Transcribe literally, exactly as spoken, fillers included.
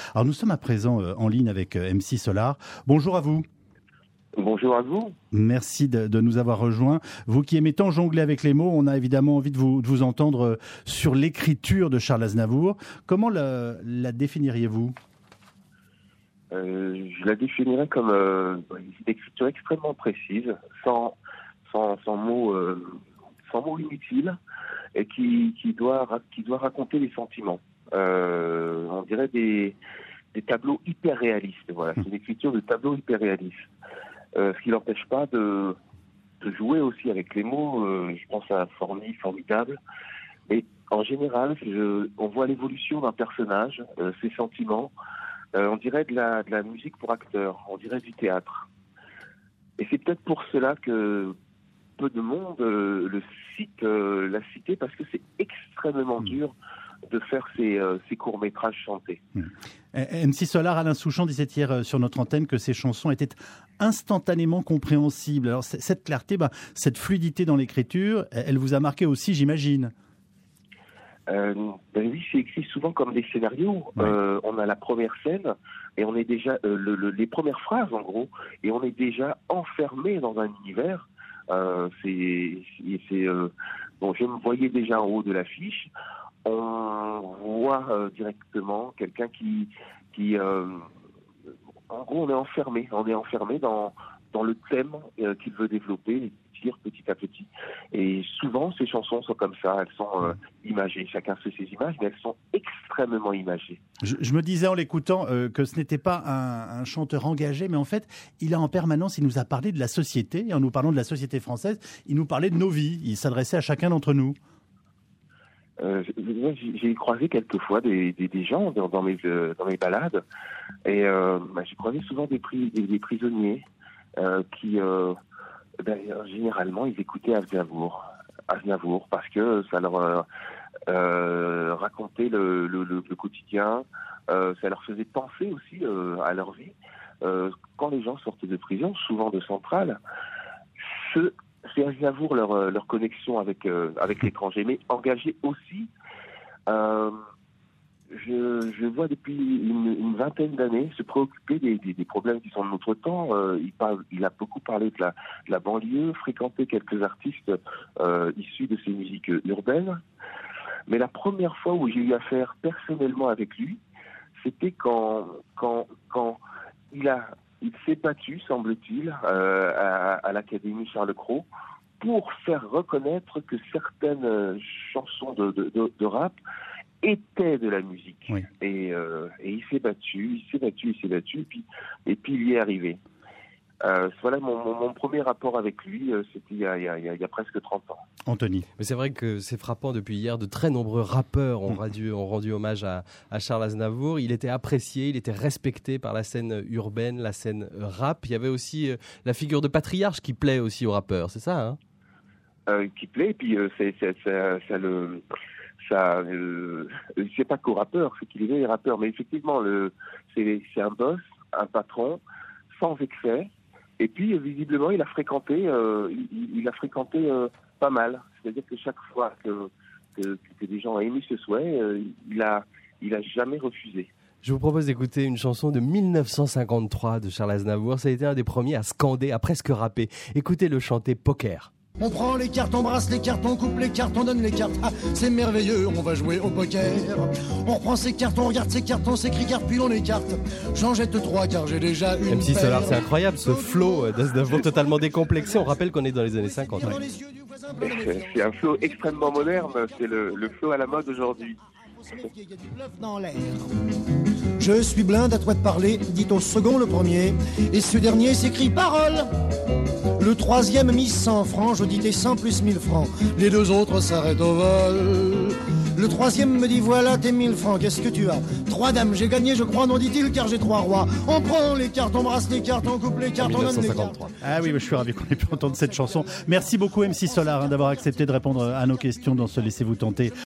Alors nous sommes à présent euh, en ligne avec euh, M C Solar. Bonjour à vous. Bonjour à vous. Merci de, de nous avoir rejoints. Vous qui aimez tant jongler avec les mots, on a évidemment envie de vous, de vous entendre sur l'écriture de Charles Aznavour. Comment la, la définiriez-vous ? euh, Je la définirais comme euh, une écriture extrêmement précise, sans, sans, sans, mots, euh, sans mots inutiles, et qui, qui, doit, qui doit raconter les sentiments. Euh, on dirait des, des tableaux hyper réalistes. Voilà, c'est une écriture de tableaux hyper réalistes. Euh, ce qui n'empêche pas de, de jouer aussi avec les mots. Euh, je pense à Forny, formidable. Mais en général, je, on voit l'évolution d'un personnage, euh, ses sentiments. Euh, on dirait de la, de la musique pour acteurs, on dirait du théâtre. Et c'est peut-être pour cela que peu de monde euh, le cite, euh, l'a cité, parce que c'est extrêmement dur de faire ces, euh, ces courts-métrages chantés. Mmh. M C Solar, Alain Souchon disait hier sur notre antenne que ces chansons étaient instantanément compréhensibles. Alors cette clarté, bah, cette fluidité dans l'écriture, elle vous a marqué aussi, j'imagine. Euh, ben oui, c'est écrit souvent comme des scénarios. Ouais. Euh, on a la première scène et on est déjà euh, le, le, les premières phrases en gros, et on est déjà enfermé dans un univers. Euh, c'est, c'est euh, bon, je me voyais déjà en haut de l'affiche. On voit euh, directement quelqu'un qui, qui euh, en gros, on est enfermé, on est enfermé dans dans le thème euh, qu'il veut développer, dire petit à petit. Et souvent, ces chansons sont comme ça, elles sont euh, imagées. Chacun fait ses images, mais elles sont extrêmement imagées. Je, je me disais en l'écoutant euh, que ce n'était pas un, un chanteur engagé, mais en fait, il a en permanence, il nous a parlé de la société, et en nous parlant de la société française, il nous parlait de nos vies, il s'adressait à chacun d'entre nous. Euh, j'ai, j'ai croisé quelquefois des, des, des gens dans, dans, mes, euh, dans mes balades, et euh, bah, j'ai croisé souvent des, pri, des, des prisonniers euh, qui, euh, d'ailleurs, généralement, ils écoutaient Aznavour, Aznavour parce que ça leur euh, euh, racontait le, le, le, le quotidien, euh, ça leur faisait penser aussi euh, à leur vie. Euh, quand les gens sortaient de prison, souvent de centrale, ce c'est Aznavour leur, leur connexion avec, euh, avec l'étranger, mais engagé aussi. Euh, je, je vois depuis une, une vingtaine d'années se préoccuper des, des, des problèmes qui sont de notre temps. Euh, il, parle, il a beaucoup parlé de la, de la banlieue, fréquenté quelques artistes euh, issus de ces musiques urbaines. Mais la première fois où j'ai eu affaire personnellement avec lui, c'était quand, quand, quand il a... Il s'est battu, semble-t-il, euh, à, à l'Académie Charles-Cros pour faire reconnaître que certaines euh, chansons de, de, de, de rap étaient de la musique. Oui. Et, euh, et il s'est battu, il s'est battu, il s'est battu, et puis, et puis il y est arrivé. Euh, voilà mon, mon, mon premier rapport avec lui, euh, c'était il y, a, il, y a, il y a presque trente ans. Anthony. Mais c'est vrai que c'est frappant, depuis hier, de très nombreux rappeurs ont, mmh. rendu, ont rendu hommage à, à Charles Aznavour. Il était apprécié, il était respecté par la scène urbaine, la scène rap. Il y avait aussi euh, la figure de patriarche qui plaît aussi aux rappeurs, c'est ça hein euh, Qui plaît, et puis euh, c'est, c'est, c'est, ça le... Ça, euh, c'est pas qu'aux rappeurs, c'est qu'il est les rappeurs, mais effectivement, le, c'est, c'est un boss, un patron, sans excès. Et puis, visiblement, il a fréquenté, euh, il, il a fréquenté euh, pas mal. C'est-à-dire que chaque fois que, que, que des gens ont émis ce souhait, euh, il a, il a jamais refusé. Je vous propose d'écouter une chanson de mille neuf cent cinquante-trois de Charles Aznavour. Ça a été un des premiers à scander, à presque rapper. Écoutez-le chanter Poker. On prend les cartes, on brasse les cartes, on coupe les cartes, on donne les cartes. Ah, c'est merveilleux, on va jouer au poker. On reprend ses cartes, on regarde ses cartes, on s'écrit cartes, puis on écarte. J'en jette trois car j'ai déjà une. M C Solar, c'est incroyable ce flow d'Aznavour totalement décomplexé. On rappelle qu'on est dans les années cinquante. Ouais. C'est, c'est un flow extrêmement moderne, c'est le, le flow à la mode aujourd'hui. Je suis blinde, à toi de parler, dit au second le premier. Et ce dernier s'écrie parole. Le troisième mise cent francs, je dis tes cent plus mille francs. Les deux autres s'arrêtent au vol. Le troisième me dit voilà tes mille francs, qu'est-ce que tu as? Trois dames, j'ai gagné je crois, non dit-il, car j'ai trois rois. On prend les cartes, on brasse les cartes, on coupe les cartes, on donne les cartes. Ah oui, je suis ravi qu'on ait pu entendre cette chanson. Merci beaucoup M C Solar hein, d'avoir accepté de répondre à nos questions dans ce Laissez-vous tenter.